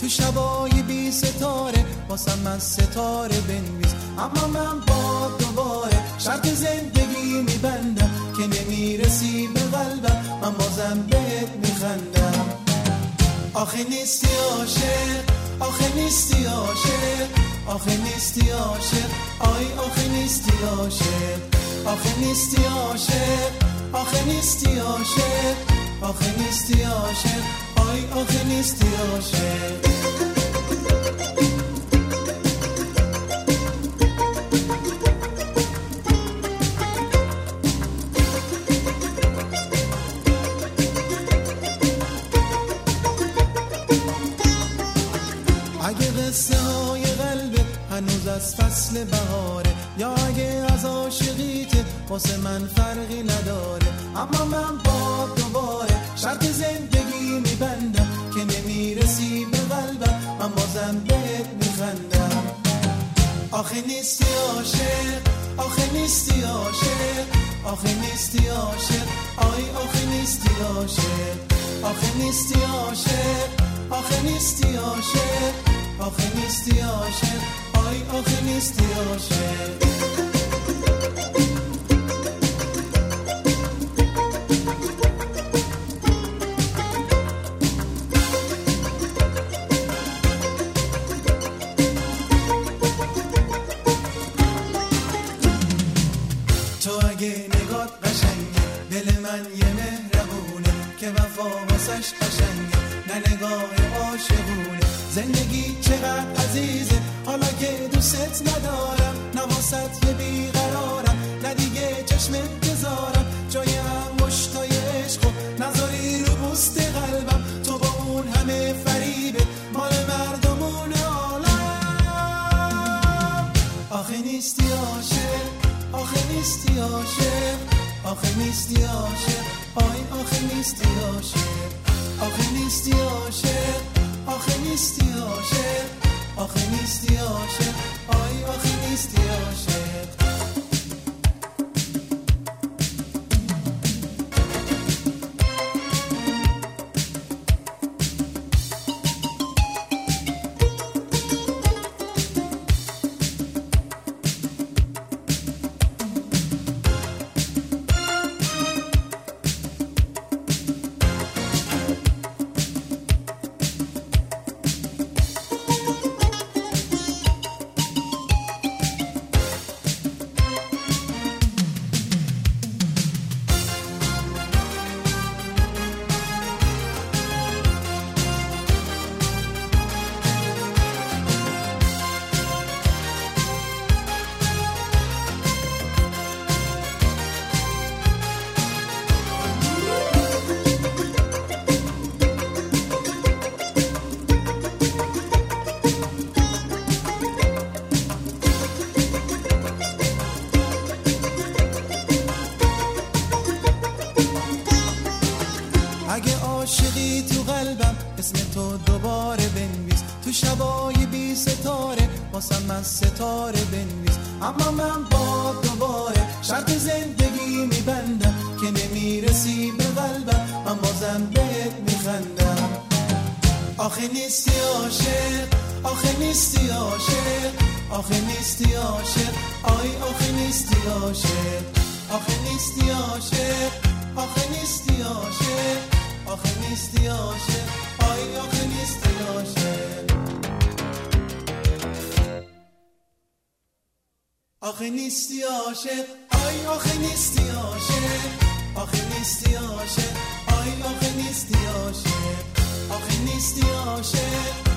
تو شبای بی ستاره واسم از ستاره بنویس. اما من با دوباره شرط زندگی میبندم که نمیرسی به قلبم، من بازم بهت میخندم. آخه نیستی عاشق، آخه نیستی عاشق، آخه نیستی عاشق، آی آخه نیستی عاشق، آخه نیستی عاشق، آخه نیستی عاشق، آخه نیستی عاشق، آی آخه نیستی عاشق. اگه قصه های قلبت هنوز از فصل بهاره، یا اگه از عاشقیت واسه من فرقی نداره، اما من با دوباره شرط زندگی میبندم که نمیرسی به قلبم، من بازم بهت میخندم. آخه نیستی عاشق، آخه نیستی عاشق، آخه نیستی عاشق، آی آخه نیستی عاشق، آخه نیستی عاشق، آخه نیستی عاشق، آخه نیستی عاشق، آی آخه نیستی عاشق. تو اگه نگات قشنگه، دل من یه مهربونه که وفا واسش قشنگه، نه نگاه عاشقونه. زندگی چقدر عزیزه حالا که دوست ندارم، نه واسط یه بیقرارم، نه دیگه چشم انتظارم، جای انگشتای عشق و نذاری رو پوست قلبم. تو با اون همه فریبه مال مردمون عالم. آخه نیستی عاشق، آخه نیستی عاشق، آخه نیستی عاشق، آی آخه نیستی عاشق، آخه نیستی عاشق، آخه نیستی عاشق، آخه نیستی عاشق، آی آخه نیستی عاشق. اگه عاشقی تو قلبم اسم تو دوباره بنویس. تو شبای بی ستاره واسم من ستاره بنویس. اما من با دوباره شرط زندگی میبندم که نمیرسی به قلبم، من بازم بهت میخندم. آخه نیستی عاشق، آخه نیستی عاشق، آخه نیستی عاشق، آی آخه نیستی عاشق، آخه نیستی عاشق، آخه نیستی عاشق، آخه نیستی عاشق، آی آخه نیستی عاشق. آخه نیستی عاشق، آی آخه نیستی عاشق، آخه نیستی عاشق، آی آخه نیستی عاشق، آخه نیستی عاشق.